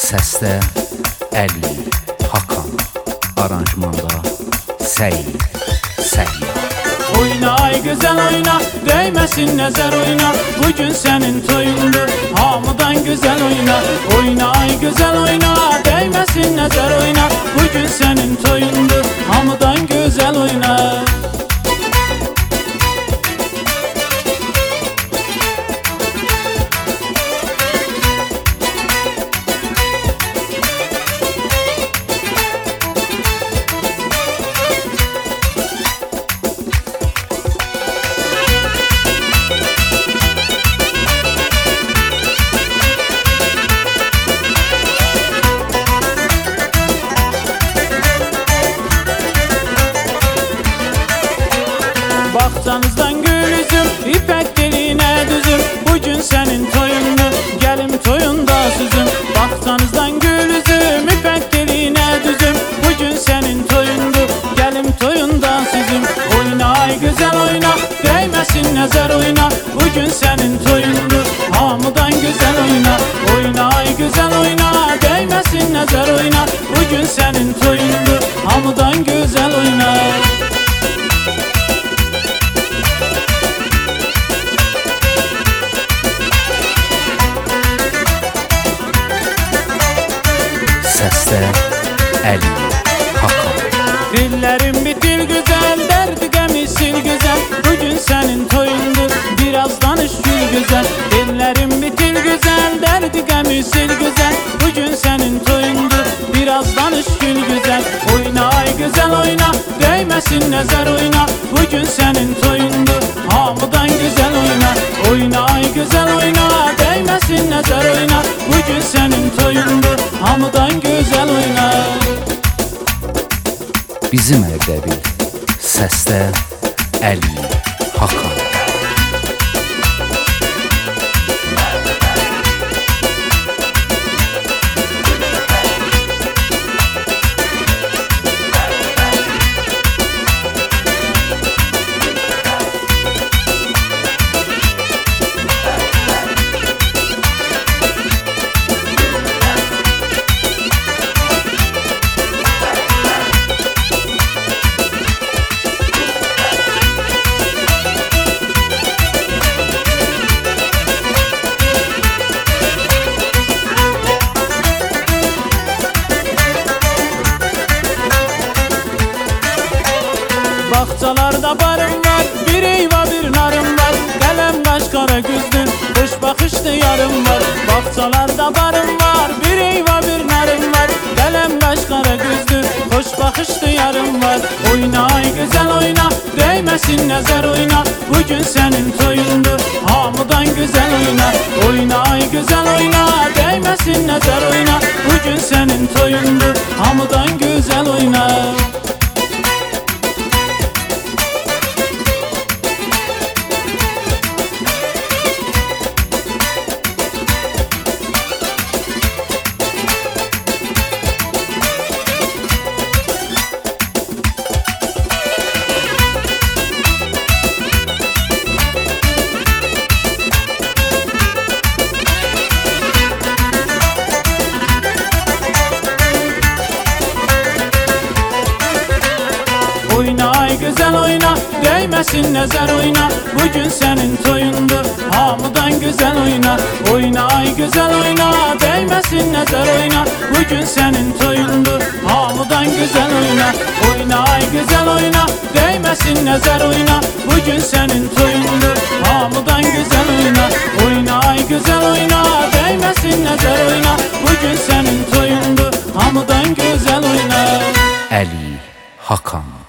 Səsdə Əli Hakan, aranjmanda Səyid Səyyar. Oyna ay güzel oyna, değmesin nəzər oyna. Bugün sənin toyundur, hamıdan güzel oyna. Oyna ay güzel oyna, değmesin nəzər oyna. Bugün sənin toyundur, hamıdan güzel oyna. Baxçanızdan gül üzüm, ipək delinə düzüm. Bugün sənin toyundur, gəlim toyunda süzüm. Baxçanızdan gül üzüm, ipək delinə düzüm. Bugün sənin toyundur, gəlim toyunda süzüm. Oyna ay güzel oyna, değmesin nəzər oyna. Bugün sənin toyundur, hamıdan güzel oyna. Oyna ay güzel oyna, değmesin nəzər oyna. Bugün sənin toyundur, hamıdan güzel oyna. Səsdə Əli Hakan. Dillerim bitil güzel, derdi gemisil güzel. Bugün senin toyundur, biraz danış gül güzel. Dillerim bitil güzel, derdi gemisil güzel. Bugün senin toyundur, biraz danış gül güzel. Oyna ay güzel oyna, değmesin nəzər oyna. Bugün senin toyundur, hamıdan güzel oyna. Oyna ay güzel oyna, değmesin nəzər oyna. Bugün senin toyundur, hamıdan güzel oyna. Bizim Ərdəbil, səsdə Əli Hakan. Bahçalarda barım var, bir eyva bir narım var. Qələm qaş qara güzdün, hoş baxışlı yarım var. Bahçalarda barım var, bir eyva bir narım var. Qələm qaş qara güzdün, hoş baxışlı yarım var. Oyna ay güzel oyna, değmesin nəzər oyna. Bugün sənin toyundur, hamıdan güzel oyna. Oyna ay güzel oyna, değmesin nəzər oyna. Bugün sənin toyundur, hamıdan güzel oyna. Oyna ay güzel oyna, değmesin nəzər oyna. Bugün sənin toyundur, hamıdan güzel oyna. Oyna ay güzel oyna, değmesin nəzər oyna. Bugün sənin toyundur, hamıdan güzel oyna. Oyna ay güzel oyna, değmesin nəzər oyna. Bugün sənin toyundur, hamıdan güzel oyna. Oyna ay güzel oyna, değmesin nəzər oyna. Bugün sənin toyundur, hamıdan güzel oyna. Əli Hakan.